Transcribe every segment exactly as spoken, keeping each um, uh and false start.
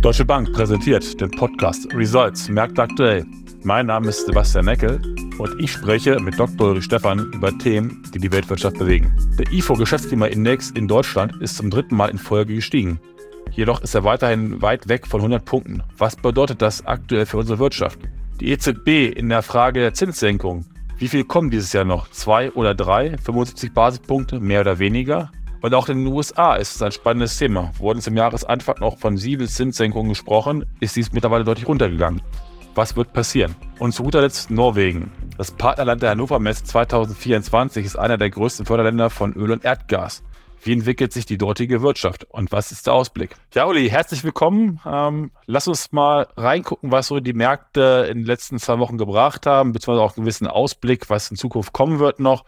Deutsche Bank präsentiert den Podcast Results Märkte aktuell. Mein Name ist Sebastian Neckel und ich spreche mit Doktor Ulrich Stephan über Themen, die die Weltwirtschaft bewegen. Der I F O-Geschäftsklimaindex in Deutschland ist zum dritten Mal in Folge gestiegen. Jedoch ist er weiterhin weit weg von hundert Punkten. Was bedeutet das aktuell für unsere Wirtschaft? Die E Z B in der Frage der Zinssenkung. Wie viel kommen dieses Jahr noch? Zwei oder drei? fünfundsiebzig Basispunkte, mehr oder weniger? Und auch in den U S A ist es ein spannendes Thema. Wurden es im Jahresanfang noch von sieben Zinssenkungen gesprochen, ist dies mittlerweile deutlich runtergegangen. Was wird passieren? Und zu guter Letzt Norwegen. Das Partnerland der Hannover Messe zwanzig vierundzwanzig ist einer der größten Förderländer von Öl und Erdgas. Wie entwickelt sich die dortige Wirtschaft und was ist der Ausblick? Ja, Uli, herzlich willkommen. Ähm, lass uns mal reingucken, was so die Märkte in den letzten zwei Wochen gebracht haben, beziehungsweise auch einen gewissen Ausblick, was in Zukunft kommen wird noch.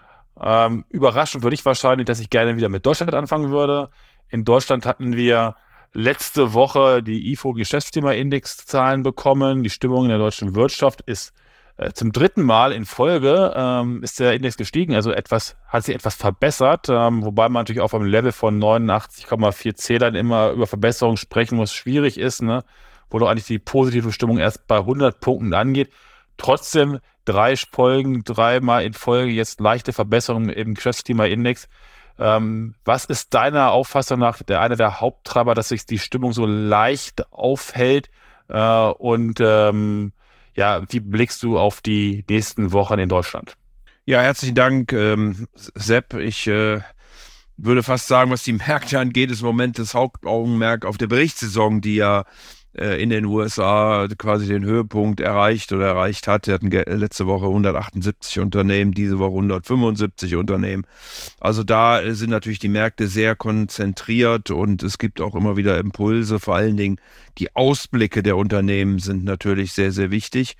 Ähm, überraschend für dich wahrscheinlich, dass ich gerne wieder mit Deutschland anfangen würde. In Deutschland hatten wir letzte Woche die I F O-Geschäftsklimaindex-Zahlen bekommen. Die Stimmung in der deutschen Wirtschaft ist äh, zum dritten Mal in Folge ähm, ist der Index gestiegen, also etwas hat sich etwas verbessert, ähm, wobei man natürlich auf einem Level von neunundachtzig Komma vier Zählern immer über Verbesserungen sprechen muss, schwierig ist, ne? Wo doch eigentlich die positive Stimmung erst bei hundert Punkten angeht. Trotzdem drei Folgen, dreimal in Folge jetzt leichte Verbesserungen im Geschäftsklimaindex. Ähm, was ist deiner Auffassung nach der einer der Haupttreiber, dass sich die Stimmung so leicht aufhält? Äh, und ähm, ja, wie blickst du auf die nächsten Wochen in Deutschland? Ja, herzlichen Dank, ähm, Sepp. Ich äh, würde fast sagen, was die Märkte angeht, ist im Moment das Hauptaugenmerk auf der Berichtssaison, die ja in den U S A quasi den Höhepunkt erreicht oder erreicht hat. Wir hatten letzte Woche hundertachtundsiebzig Unternehmen, diese Woche hundertfünfundsiebzig Unternehmen. Also da sind natürlich die Märkte sehr konzentriert und es gibt auch immer wieder Impulse. Vor allen Dingen die Ausblicke der Unternehmen sind natürlich sehr, sehr wichtig.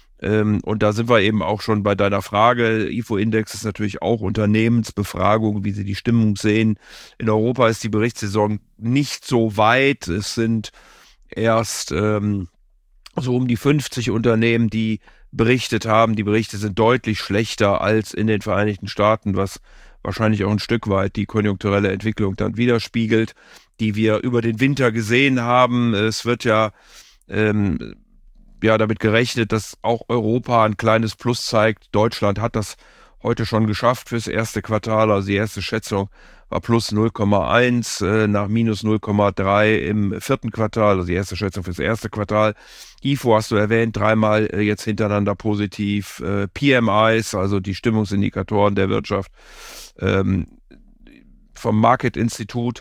Und da sind wir eben auch schon bei deiner Frage. I F O-Index ist natürlich auch Unternehmensbefragung, wie sie die Stimmung sehen. In Europa ist die Berichtssaison nicht so weit. Es sind erst ähm, so um die fünfzig Unternehmen, die berichtet haben. Die Berichte sind deutlich schlechter als in den Vereinigten Staaten, was wahrscheinlich auch ein Stück weit die konjunkturelle Entwicklung dann widerspiegelt, die wir über den Winter gesehen haben. Es wird ja, ähm, ja damit gerechnet, dass auch Europa ein kleines Plus zeigt. Deutschland hat das heute schon geschafft fürs erste Quartal, also die erste Schätzung war plus null Komma eins äh, nach minus null Komma drei im vierten Quartal, also die erste Schätzung fürs erste Quartal. I F O hast du erwähnt, dreimal äh, jetzt hintereinander positiv. Äh, P M Is, also die Stimmungsindikatoren der Wirtschaft ähm, vom Market Institute,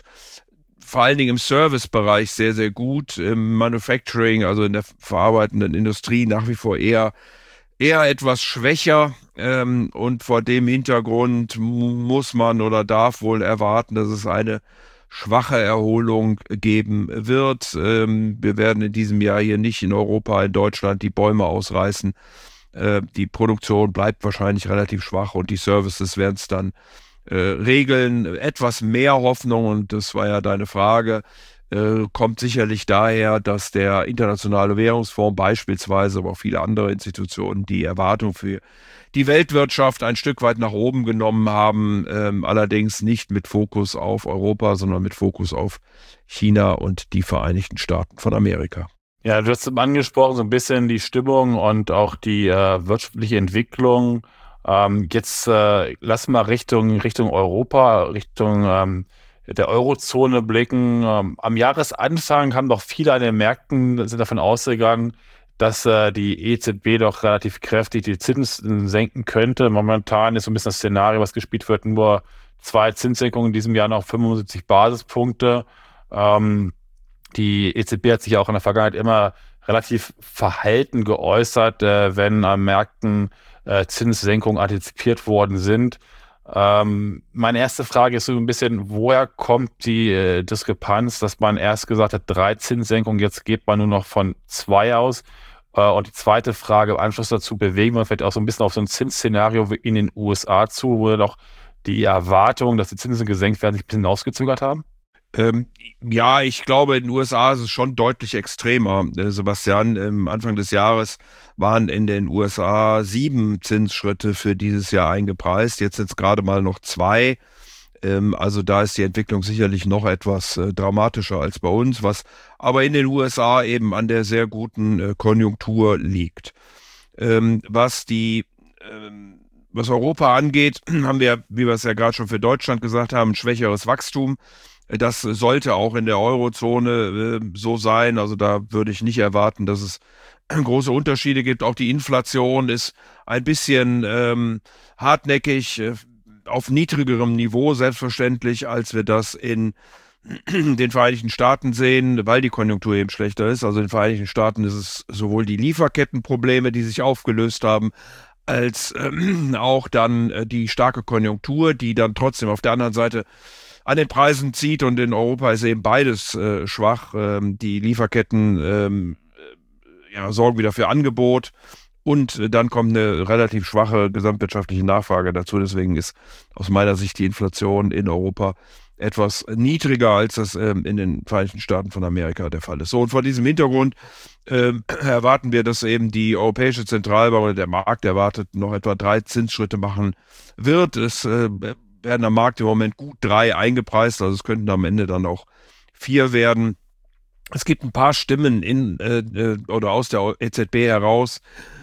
vor allen Dingen im Servicebereich sehr, sehr gut. Im Manufacturing, also in der verarbeitenden Industrie nach wie vor eher eher etwas schwächer ähm, und vor dem Hintergrund muss man oder darf wohl erwarten, dass es eine schwache Erholung geben wird. Ähm, wir werden in diesem Jahr hier nicht in Europa, in Deutschland die Bäume ausreißen. Äh, die Produktion bleibt wahrscheinlich relativ schwach und die Services werden es dann äh, regeln. Etwas mehr Hoffnung, und das war ja deine Frage, kommt sicherlich daher, dass der Internationale Währungsfonds beispielsweise, aber auch viele andere Institutionen die Erwartung für die Weltwirtschaft ein Stück weit nach oben genommen haben, ähm, allerdings nicht mit Fokus auf Europa, sondern mit Fokus auf China und die Vereinigten Staaten von Amerika. Ja, du hast angesprochen, so ein bisschen die Stimmung und auch die äh, wirtschaftliche Entwicklung. Ähm, jetzt äh, lass mal Richtung, Richtung Europa, Richtung ähm, der Eurozone blicken. Ähm, am Jahresanfang haben doch viele an den Märkten sind davon ausgegangen, dass äh, die E Z B doch relativ kräftig die Zinsen senken könnte. Momentan ist so ein bisschen das Szenario, was gespielt wird, nur zwei Zinssenkungen in diesem Jahr noch fünfundsiebzig Basispunkte. Ähm, die E Z B hat sich ja auch in der Vergangenheit immer relativ verhalten geäußert, äh, wenn an Märkten äh, Zinssenkungen antizipiert worden sind. Ähm, meine erste Frage ist so ein bisschen, woher kommt die äh, Diskrepanz, dass man erst gesagt hat, drei Zinssenkungen, jetzt geht man nur noch von zwei aus. Äh, und die zweite Frage im Anschluss dazu, bewegen wir vielleicht auch so ein bisschen auf so ein Zinsszenario wie in den U S A zu, wo doch die Erwartung, dass die Zinsen gesenkt werden, sich ein bisschen ausgezögert haben? Ähm, ja, ich glaube, in den U S A ist es schon deutlich extremer. Äh, Sebastian, am Anfang des Jahres waren in den U S A sieben Zinsschritte für dieses Jahr eingepreist. Jetzt sind es gerade mal noch zwei. Ähm, also da ist die Entwicklung sicherlich noch etwas äh, dramatischer als bei uns, was aber in den U S A eben an der sehr guten äh, Konjunktur liegt. Ähm, was die ähm, was Europa angeht, haben wir, wie wir es ja gerade schon für Deutschland gesagt haben, ein schwächeres Wachstum. Das sollte auch in der Eurozone äh, so sein. Also da würde ich nicht erwarten, dass es große Unterschiede gibt. Auch die Inflation ist ein bisschen ähm, hartnäckig, äh, auf niedrigerem Niveau selbstverständlich, als wir das in den Vereinigten Staaten sehen, weil die Konjunktur eben schlechter ist. Also in den Vereinigten Staaten ist es sowohl die Lieferkettenprobleme, die sich aufgelöst haben, als ähm, auch dann äh, die starke Konjunktur, die dann trotzdem auf der anderen Seite an den Preisen zieht, und in Europa ist eben beides äh, schwach. Ähm, die Lieferketten ähm, ja, sorgen wieder für Angebot, und äh, dann kommt eine relativ schwache gesamtwirtschaftliche Nachfrage dazu. Deswegen ist aus meiner Sicht die Inflation in Europa etwas niedriger, als das ähm, in den Vereinigten Staaten von Amerika der Fall ist. So, und vor diesem Hintergrund ähm, erwarten wir, dass eben die Europäische Zentralbank oder der Markt erwartet noch etwa drei Zinsschritte machen wird. Es äh, werden am Markt im Moment gut drei eingepreist, also es könnten am Ende dann auch vier werden. Es gibt ein paar Stimmen in äh, oder aus der E Z B heraus,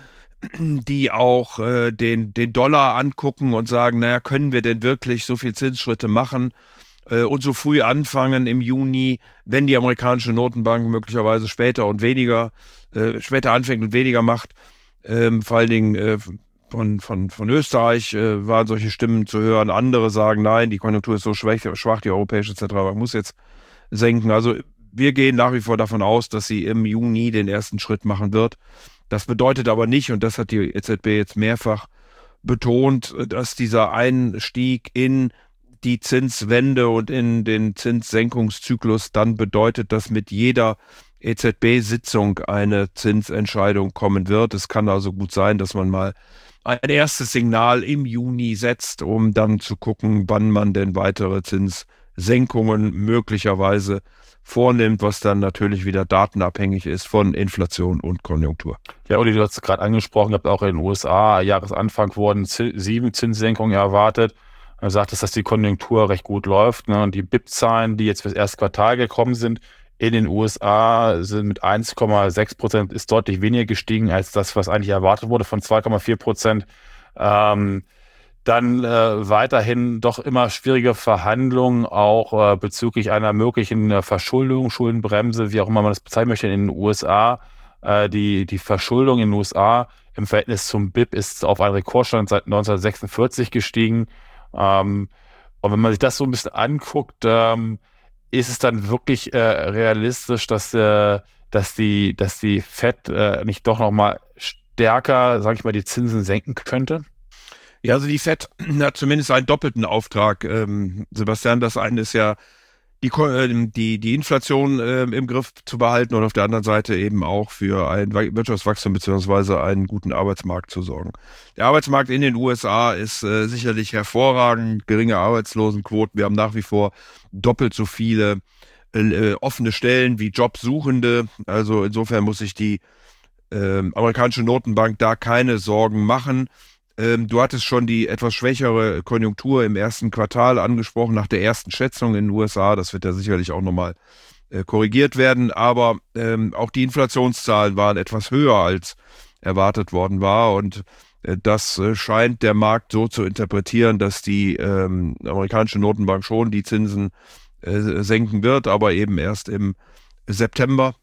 die auch äh, den, den Dollar angucken und sagen, naja, können wir denn wirklich so viel Zinsschritte machen äh, und so früh anfangen im Juni, wenn die amerikanische Notenbank möglicherweise später und weniger, äh, später anfängt und weniger macht. Ähm, vor allen Dingen äh, von, von, von Österreich äh, waren solche Stimmen zu hören. Andere sagen, nein, die Konjunktur ist so schwach, schwach, die Europäische Zentralbank muss jetzt senken. Also wir gehen nach wie vor davon aus, dass sie im Juni den ersten Schritt machen wird. Das bedeutet aber nicht, und das hat die E Z B jetzt mehrfach betont, dass dieser Einstieg in die Zinswende und in den Zinssenkungszyklus dann bedeutet, dass mit jeder E Z B-Sitzung eine Zinsentscheidung kommen wird. Es kann also gut sein, dass man mal ein erstes Signal im Juni setzt, um dann zu gucken, wann man denn weitere Zinssenkungen möglicherweise vornimmt, was dann natürlich wieder datenabhängig ist von Inflation und Konjunktur. Ja, Uli, du hast es gerade angesprochen, habt auch in den U S A Jahresanfang wurden z- sieben Zinssenkungen erwartet. Du sagtest, dass die Konjunktur recht gut läuft, ne? Und die B I P-Zahlen, die jetzt fürs erste Quartal gekommen sind, in den U S A sind mit eins Komma sechs Prozent, ist deutlich weniger gestiegen als das, was eigentlich erwartet wurde, von zwei Komma vier Prozent. Ähm, Dann äh, weiterhin doch immer schwierige Verhandlungen auch äh, bezüglich einer möglichen äh, Verschuldung, Schuldenbremse, wie auch immer man das bezeichnen möchte, in den U S A. Äh, die, die Verschuldung in den U S A im Verhältnis zum B I P ist auf einen Rekordstand seit neunzehnhundertsechsundvierzig gestiegen. Ähm, und wenn man sich das so ein bisschen anguckt, ähm, ist es dann wirklich äh, realistisch, dass, äh, dass, die, dass die Fed äh, nicht doch nochmal stärker, sage ich mal, die Zinsen senken könnte? Ja, also die Fed hat zumindest einen doppelten Auftrag, ähm, Sebastian. Das eine ist ja, die, die, die Inflation äh, im Griff zu behalten, und auf der anderen Seite eben auch für ein Wirtschaftswachstum beziehungsweise einen guten Arbeitsmarkt zu sorgen. Der Arbeitsmarkt in den U S A ist äh, sicherlich hervorragend, geringe Arbeitslosenquoten. Wir haben nach wie vor doppelt so viele äh, offene Stellen wie Jobsuchende. Also insofern muss sich die äh, amerikanische Notenbank da keine Sorgen machen. Du hattest schon die etwas schwächere Konjunktur im ersten Quartal angesprochen, nach der ersten Schätzung in den U S A. Das wird ja sicherlich auch nochmal äh, korrigiert werden. Aber ähm, auch die Inflationszahlen waren etwas höher, als erwartet worden war. Und äh, das äh, scheint der Markt so zu interpretieren, dass die ähm, amerikanische Notenbank schon die Zinsen äh, senken wird, aber eben erst im September.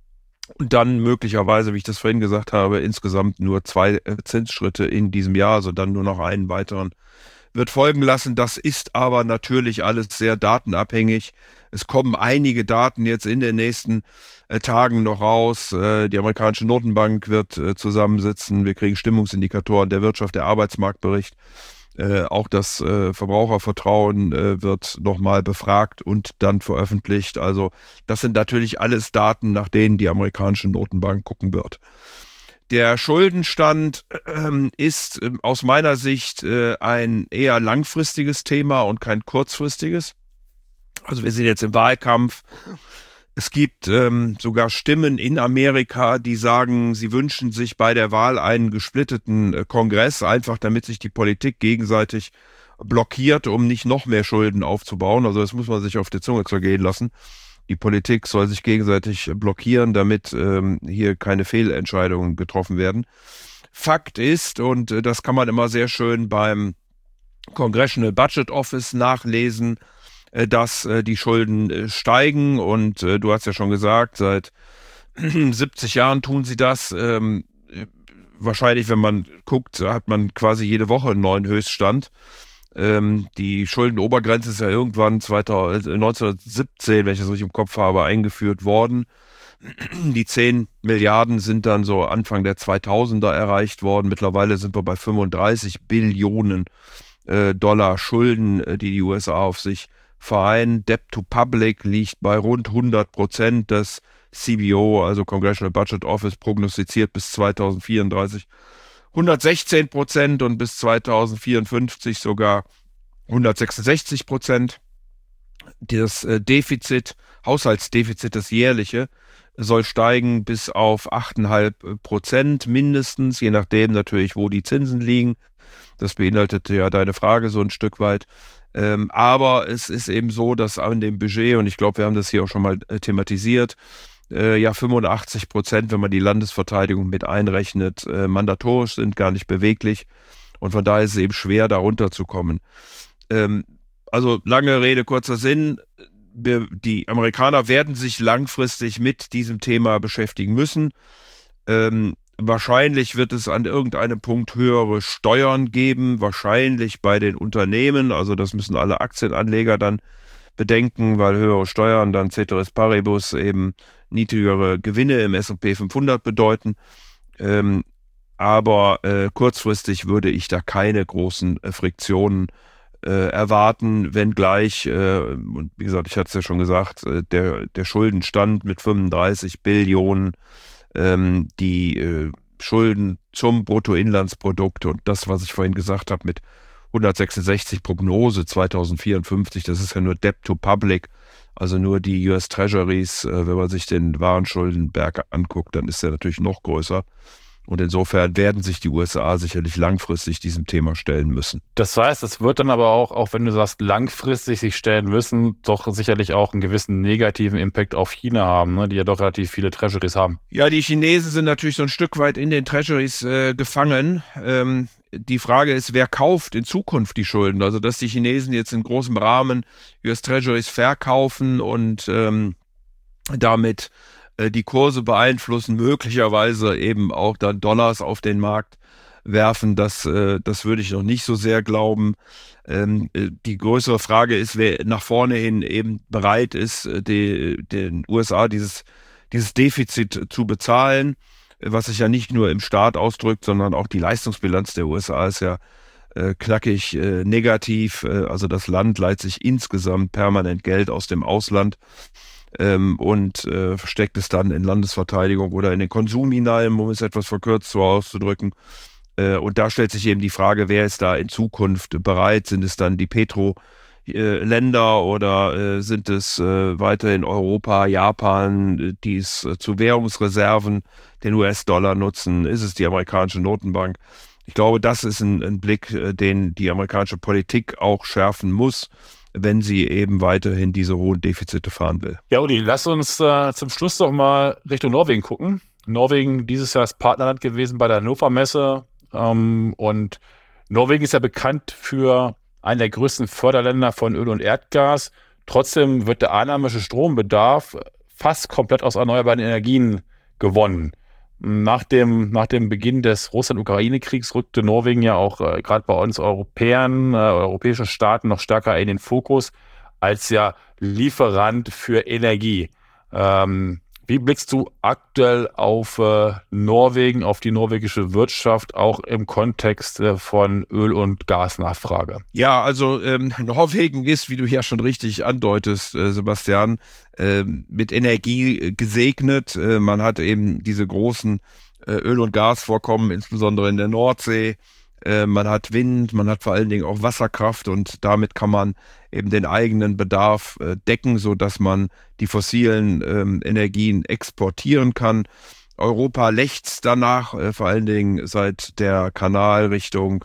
Und dann möglicherweise, wie ich das vorhin gesagt habe, insgesamt nur zwei Zinsschritte in diesem Jahr, also dann nur noch einen weiteren wird folgen lassen. Das ist aber natürlich alles sehr datenabhängig. Es kommen einige Daten jetzt in den nächsten äh, Tagen noch raus. Äh, die amerikanische Notenbank wird äh, zusammensitzen. Wir kriegen Stimmungsindikatoren der Wirtschaft, der Arbeitsmarktbericht. Äh, auch das äh, Verbrauchervertrauen äh, wird nochmal befragt und dann veröffentlicht. Also das sind natürlich alles Daten, nach denen die amerikanische Notenbank gucken wird. Der Schuldenstand äh, ist äh, aus meiner Sicht äh, ein eher langfristiges Thema und kein kurzfristiges. Also wir sind jetzt im Wahlkampf. Es gibt ähm, sogar Stimmen in Amerika, die sagen, sie wünschen sich bei der Wahl einen gesplitteten äh, Kongress, einfach damit sich die Politik gegenseitig blockiert, um nicht noch mehr Schulden aufzubauen. Also das muss man sich auf die Zunge zergehen lassen. Die Politik soll sich gegenseitig blockieren, damit ähm, hier keine Fehlentscheidungen getroffen werden. Fakt ist, und äh, das kann man immer sehr schön beim Congressional Budget Office nachlesen, äh, dass äh, die Schulden äh, steigen. Und äh, du hast ja schon gesagt, seit siebzig Jahren tun sie das. Ähm, wahrscheinlich, wenn man guckt, hat man quasi jede Woche einen neuen Höchststand. Ähm, die Schuldenobergrenze ist ja irgendwann neunzehnhundertsiebzehn, wenn ich das richtig im Kopf habe, eingeführt worden. Die zehn Milliarden sind dann so Anfang der zweitausender erreicht worden. Mittlerweile sind wir bei fünfunddreißig Billionen äh, Dollar Schulden, äh, die die U S A auf sich vereinen. Debt to Public liegt bei rund hundert Prozent. Das C B O, also Congressional Budget Office, prognostiziert bis zweitausendvierunddreißig hundertsechzehn Prozent und bis zweitausendvierundfünfzig sogar hundertsechsundsechzig Prozent. Das äh, Defizit, Haushaltsdefizit, das jährliche, soll steigen bis auf acht Komma fünf Prozent mindestens, je nachdem natürlich, wo die Zinsen liegen. Das beinhaltete ja deine Frage so ein Stück weit. Ähm, aber es ist eben so, dass an dem Budget, und ich glaube, wir haben das hier auch schon mal äh, thematisiert, äh, ja fünfundachtzig Prozent, wenn man die Landesverteidigung mit einrechnet, äh, mandatorisch sind, gar nicht beweglich. Und von daher ist es eben schwer, da runterzukommen. Ähm, also lange Rede, kurzer Sinn. Wir, die Amerikaner werden sich langfristig mit diesem Thema beschäftigen müssen. Ähm, wahrscheinlich wird es an irgendeinem Punkt höhere Steuern geben, wahrscheinlich bei den Unternehmen. Also das müssen alle Aktienanleger dann bedenken, weil höhere Steuern dann Ceteris Paribus eben niedrigere Gewinne im S und P fünfhundert bedeuten. Ähm, aber äh, kurzfristig würde ich da keine großen äh, Friktionen äh, erwarten, wenngleich, äh, und wie gesagt, ich hatte es ja schon gesagt, äh, der, der Schuldenstand mit fünfunddreißig Billionen, ähm, die äh, Schulden zum Bruttoinlandsprodukt und das, was ich vorhin gesagt habe, mit hundertsechsundsechzig Prognose zweitausendvierundfünfzig, das ist ja nur Debt to Public, also nur die U S Treasuries, äh, wenn man sich den wahren Schuldenberg anguckt, dann ist der natürlich noch größer. Und insofern werden sich die U S A sicherlich langfristig diesem Thema stellen müssen. Das heißt, es wird dann aber auch, auch wenn du sagst, langfristig sich stellen müssen, doch sicherlich auch einen gewissen negativen Impact auf China haben, ne, die ja doch relativ viele Treasuries haben. Ja, die Chinesen sind natürlich so ein Stück weit in den Treasuries äh, gefangen. Ähm, die Frage ist, wer kauft in Zukunft die Schulden? Also, dass die Chinesen jetzt in großem Rahmen U S Treasuries verkaufen und ähm, damit die Kurse beeinflussen, möglicherweise eben auch dann Dollars auf den Markt werfen, das, äh, das würde ich noch nicht so sehr glauben. Ähm, die größere Frage ist, wer nach vorne hin eben bereit ist, die, den U S A dieses, dieses Defizit zu bezahlen, was sich ja nicht nur im Staat ausdrückt, sondern auch die Leistungsbilanz der U S A ist ja äh, knackig äh, negativ. Äh, also das Land leiht sich insgesamt permanent Geld aus dem Ausland. Ähm, und äh, versteckt es dann in Landesverteidigung oder in den Konsum hinein, um es etwas verkürzt so auszudrücken. Äh, und da stellt sich eben die Frage, wer ist da in Zukunft bereit? Sind es dann die Petro-Länder oder äh, sind es äh, weiterhin Europa, Japan, die es äh, zu Währungsreserven den U S-Dollar nutzen? Ist es die amerikanische Notenbank? Ich glaube, das ist ein, ein Blick, äh, den die amerikanische Politik auch schärfen muss, wenn sie eben weiterhin diese hohen Defizite fahren will. Ja, Uli, lass uns äh, zum Schluss doch mal Richtung Norwegen gucken. Norwegen dieses Jahr ist Partnerland gewesen bei der Hannover Messe ähm, und Norwegen ist ja bekannt für einen der größten Förderländer von Öl und Erdgas. Trotzdem wird der einheimische Strombedarf fast komplett aus erneuerbaren Energien gewonnen. Nach dem, nach dem Beginn des Russland-Ukraine-Kriegs rückte Norwegen ja auch äh, gerade bei uns Europäern, äh, europäischen Staaten noch stärker in den Fokus als ja Lieferant für Energie. Ähm, wie blickst du aktuell auf äh, Norwegen, auf die norwegische Wirtschaft, auch im Kontext äh, von Öl- und Gasnachfrage? Ja, also ähm, Norwegen ist, wie du ja schon richtig andeutest, äh, Sebastian, äh, mit Energie gesegnet. Äh, man hat eben diese großen äh, Öl- und Gasvorkommen, insbesondere in der Nordsee. Äh, man hat Wind, man hat vor allen Dingen auch Wasserkraft und damit kann man eben den eigenen Bedarf äh, decken, sodass man die fossilen ähm, Energien exportieren kann. Europa lechzt danach, äh, vor allen Dingen seit der Kanal Richtung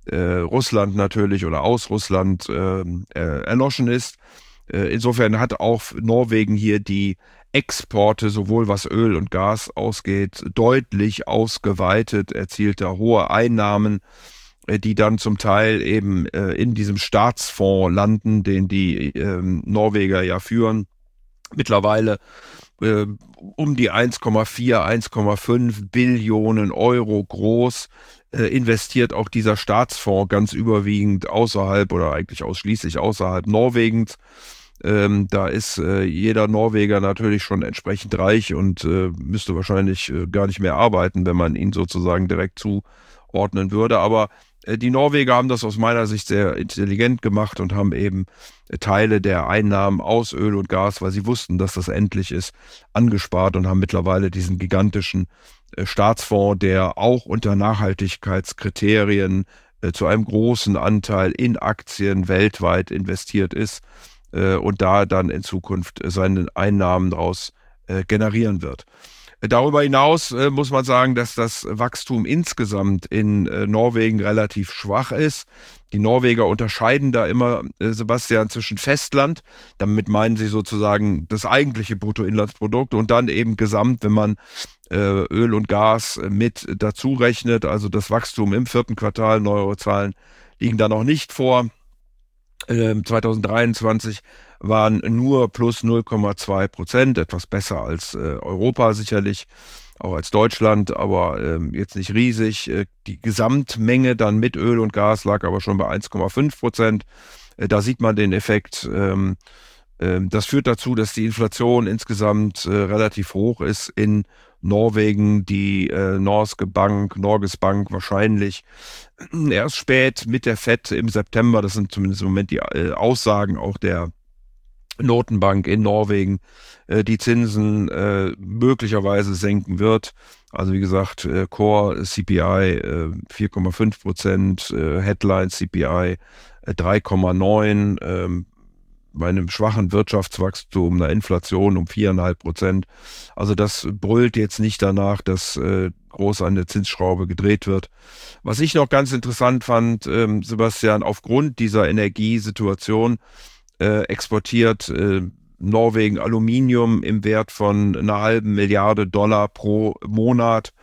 äh, Russland natürlich oder aus Russland äh, äh, erloschen ist. Äh, insofern hat auch Norwegen hier die Exporte, sowohl was Öl und Gas ausgeht, deutlich ausgeweitet, erzielt da hohe Einnahmen, äh, die dann zum Teil eben äh, in diesem Staatsfonds landen, den die äh, Norweger ja führen. Mittlerweile äh, um die eins Komma vier, eins Komma fünf Billionen Euro groß, äh, investiert auch dieser Staatsfonds ganz überwiegend außerhalb oder eigentlich ausschließlich außerhalb Norwegens. Ähm, da ist äh, jeder Norweger natürlich schon entsprechend reich und äh, müsste wahrscheinlich äh, gar nicht mehr arbeiten, wenn man ihn sozusagen direkt zuordnen würde. Aber äh, die Norweger haben das aus meiner Sicht sehr intelligent gemacht und haben eben äh, Teile der Einnahmen aus Öl und Gas, weil sie wussten, dass das endlich ist, angespart und haben mittlerweile diesen gigantischen äh, Staatsfonds, der auch unter Nachhaltigkeitskriterien äh, zu einem großen Anteil in Aktien weltweit investiert ist und da dann in Zukunft seine Einnahmen daraus äh, generieren wird. Darüber hinaus äh, muss man sagen, dass das Wachstum insgesamt in äh, Norwegen relativ schwach ist. Die Norweger unterscheiden da immer, äh, Sebastian, zwischen Festland, damit meinen sie sozusagen das eigentliche Bruttoinlandsprodukt, und dann eben Gesamt, wenn man äh, Öl und Gas mit dazu rechnet. Also das Wachstum im vierten Quartal, neuere Zahlen liegen da noch nicht vor. zwanzig dreiundzwanzig waren nur plus null Komma zwei Prozent, etwas besser als äh, Europa sicherlich, auch als Deutschland, aber ähm, jetzt nicht riesig. Äh, die Gesamtmenge dann mit Öl und Gas lag aber schon bei eins Komma fünf Prozent. Äh, da sieht man den Effekt. Ähm, äh, das führt dazu, dass die Inflation insgesamt äh, relativ hoch ist in Norwegen. Die äh, Norske Bank, Norges Bank wahrscheinlich erst spät mit der Fed im September, das sind zumindest im Moment die äh, Aussagen auch der Notenbank in Norwegen, äh, die Zinsen äh, möglicherweise senken wird. Also wie gesagt, äh, Core C P I äh, vier Komma fünf Prozent, äh, Headline C P I äh, drei Komma neun, äh, bei einem schwachen Wirtschaftswachstum, einer Inflation um vier Komma fünf Prozent. Also das brüllt jetzt nicht danach, dass äh, groß an der Zinsschraube gedreht wird. Was ich noch ganz interessant fand, ähm, Sebastian, aufgrund dieser Energiesituation äh, exportiert äh, Norwegen Aluminium im Wert von einer halben Milliarde Dollar pro Monat.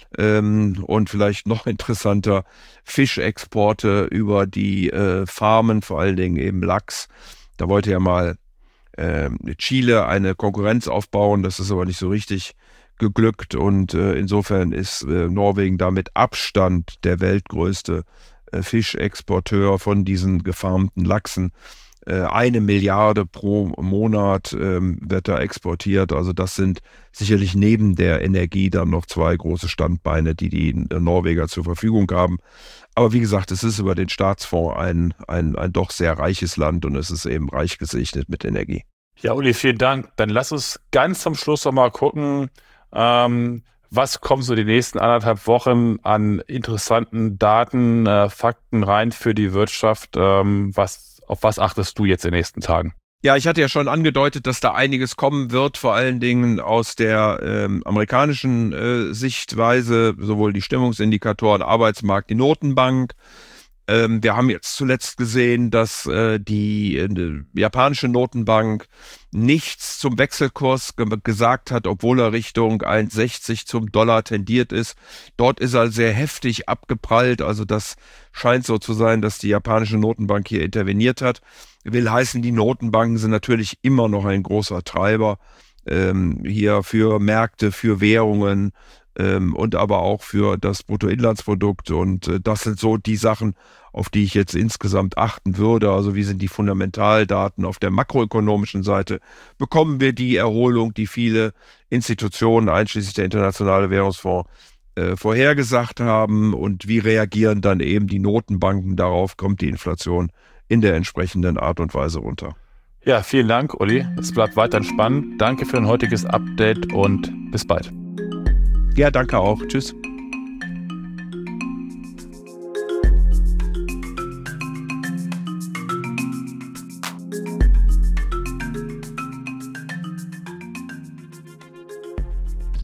Ähm, und vielleicht noch interessanter, Fischexporte über die äh, Farmen, vor allen Dingen eben Lachs. Da wollte ja mal äh, Chile eine Konkurrenz aufbauen, das ist aber nicht so richtig geglückt, und äh, insofern ist äh, Norwegen damit Abstand der weltgrößte äh, Fischexporteur von diesen gefarmten Lachsen. Äh, eine Milliarde pro Monat äh, wird da exportiert, also das sind sicherlich neben der Energie dann noch zwei große Standbeine, die die Norweger zur Verfügung haben. Aber wie gesagt, es ist über den Staatsfonds ein, ein, ein doch sehr reiches Land, und es ist eben reich gesegnet mit Energie. Ja, Uli, vielen Dank. Dann lass uns ganz zum Schluss noch mal gucken, ähm, was kommen so die nächsten anderthalb Wochen an interessanten Daten, äh, Fakten rein für die Wirtschaft. Ähm, was, auf was achtest du jetzt in den nächsten Tagen? Ja, ich hatte ja schon angedeutet, dass da einiges kommen wird, vor allen Dingen aus der ähm, amerikanischen äh, Sichtweise, sowohl die Stimmungsindikatoren, Arbeitsmarkt, die Notenbank. Ähm, wir haben jetzt zuletzt gesehen, dass äh, die äh, japanische Notenbank nichts zum Wechselkurs ge- gesagt hat, obwohl er Richtung eins Komma sechzig zum Dollar tendiert ist. Dort ist er sehr heftig abgeprallt, also das scheint so zu sein, dass die japanische Notenbank hier interveniert hat. Will heißen, die Notenbanken sind natürlich immer noch ein großer Treiber ähm, hier für Märkte, für Währungen ähm, und aber auch für das Bruttoinlandsprodukt. Und äh, das sind so die Sachen, auf die ich jetzt insgesamt achten würde. Also wie sind die Fundamentaldaten auf der makroökonomischen Seite? Bekommen wir die Erholung, die viele Institutionen, einschließlich der Internationale Währungsfonds, äh, vorhergesagt haben? Und wie reagieren dann eben die Notenbanken darauf? Kommt die Inflation in der entsprechenden Art und Weise runter? Ja, vielen Dank, Uli. Es bleibt weiterhin spannend. Danke für ein heutiges Update und bis bald. Ja, danke auch. Tschüss.